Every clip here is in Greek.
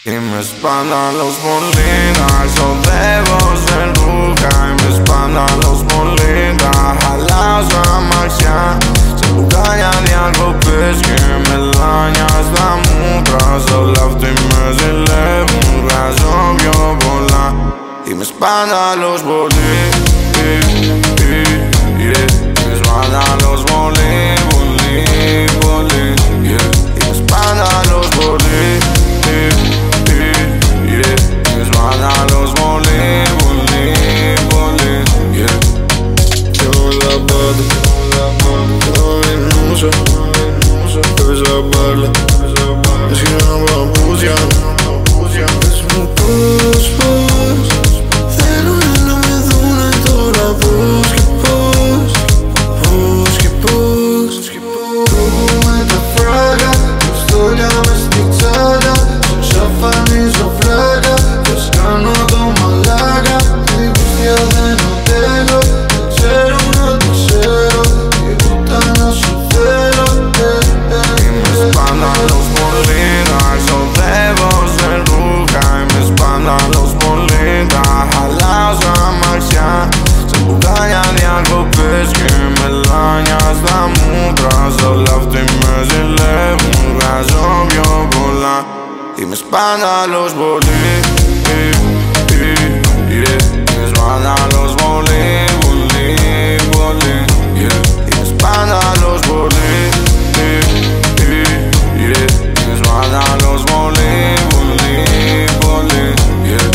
Y me espantan los bolitas, odebos en ruca. Y me espantan los bolitas, jalados a marcha. Se bucaya di algo pesche, me lagnas la mutra. Sola w tym mezyle, mungra zrobią bola. I me espantan los bolitas, y me espantan los bolitas, yeah. Y me espantan los bolitas, a los bolis, yeah. Tengo la pata, tengo mi musa, debes saberla. Es que no me abusan, es un push, de luna no me dura en toda la push. Tu me te fraga, historia mestizada, szafami sofraga. No toma larga, te gusta de no tengo. Cero, no te cero, te gustan los solteros, Y me espantan los bolitas, odebos en ruca. Y me espantan los bolitas, jalados a marcha. Se bucaya di algo pesche, me lagnas la mutra. Sola w tym mezyle, mungra zrobią bola. Y me espantan los bolitas, yeah. Me espantan los bolis, yeah. Y me espantan los bolis, yeah. Me espantan los bolis, yeah.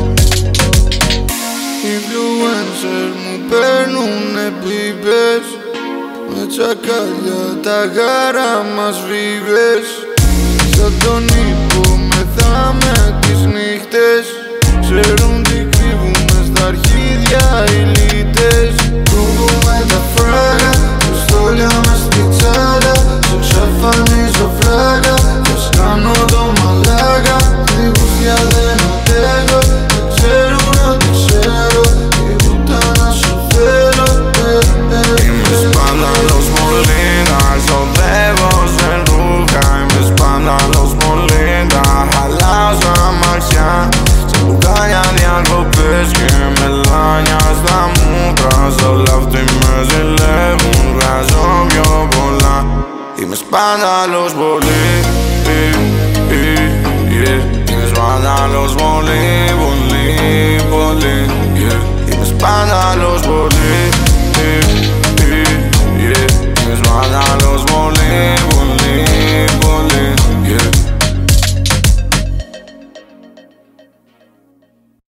Influencer μου παίρνουνε πίπες, με τσακαλιά τα γάρα μας βίβες. Σαν τον ύπο μεθάμε τις νύχτες. Ξέρουν τι κρύβουμε στα αρχίδια οι λύτες. Κόβουμε τα φράγα, πιστόλια μες στη τσάντα. Σε ξαφανίζω φράγα, θες κάνω το μαλάκα. Τη γουστιά δεν αντέχω, δεν ξέρουν ότι ξέρω. Η βούτα να σου θέλω, Y me espantan los bolitas, odebos en ruca. Y me espantan los bolitas, jalados a marcha. Se bucaya di algo pesche, me lagnas la mutra. Sola w tym mezyle, mungra zrobią bola. Y me espantan los bolitas, yeah. Y me espantan los bolitas, yeah. Y me espantan los bolitas, yeah. Y me espantan los bolitas,